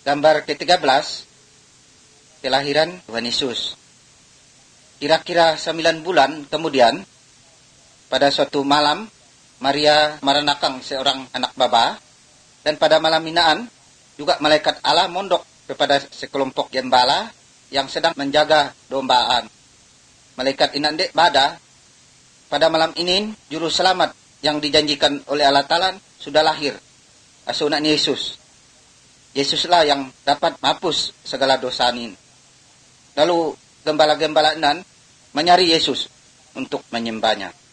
Gambar ke-13, kelahiran Tuhan Yesus. Kira-kira 9 bulan kemudian, pada suatu malam, Maria merenakang seorang anak baba, dan pada malam hinaan, juga malaikat Allah mondok kepada sekelompok gembala yang sedang menjaga dombaan. Malaikat inandek bada, pada malam ini, juru selamat yang dijanjikan oleh Allah Ta'ala sudah lahir, asunan Yesus. Yesuslah yang dapat menghapus segala dosa ini. Lalu gembala-gembala nan mencari Yesus untuk menyembahnya.